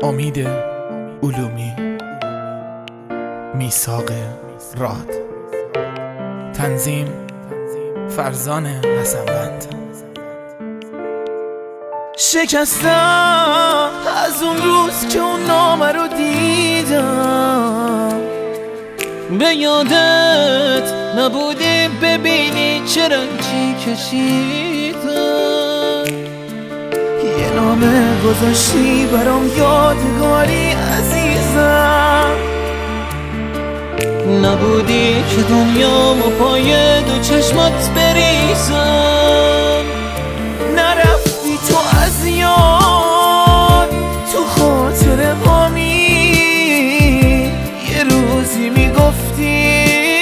امید علومی، میثاق راد، تنظیم فرزان حسنوند. شکستم از اون روز که اون نامه رو دیدم، به یادت نبودی ببینی چه رنجی کشیدم. یه نامه گذاشتی برام یادگاری عزیزم، نبودی که دنیامو پای دو چشمات بریزم. نرفتی تو از یاد، تو خاطر هامی یه روزی میگفتی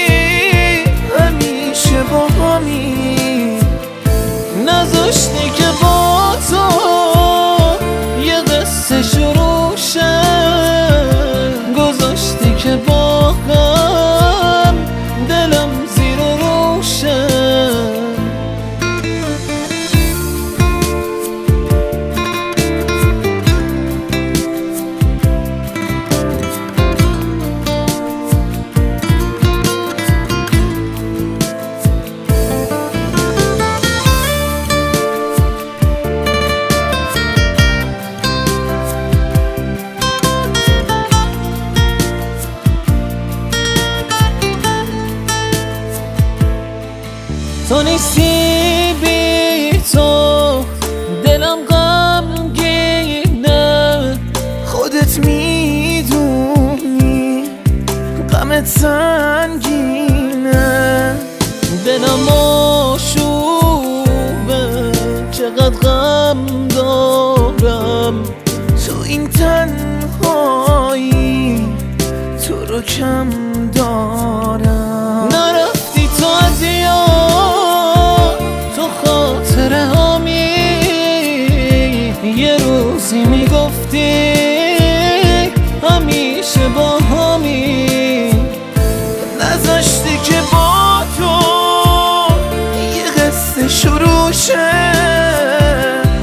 همیشه با همی. نذاشتی که با تو یه قصه شروع شه، گذاشتی که با غم دلم زیر و روشه. تو نیستی بی تو دلم غمگینه، خودت میدونی غمت سنگینه. دلم آشوبه چقدر غم دارم، تو این تنهایی تو رو کم دارم. نرفتی تو از یاد، تو خاطر هامی یه روزی میگفتی همیشه با همی. نذاشتی که با تو یه قصه شروع شه،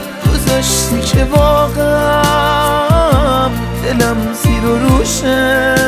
گذاشتی که با غم دلم زیر و روشه.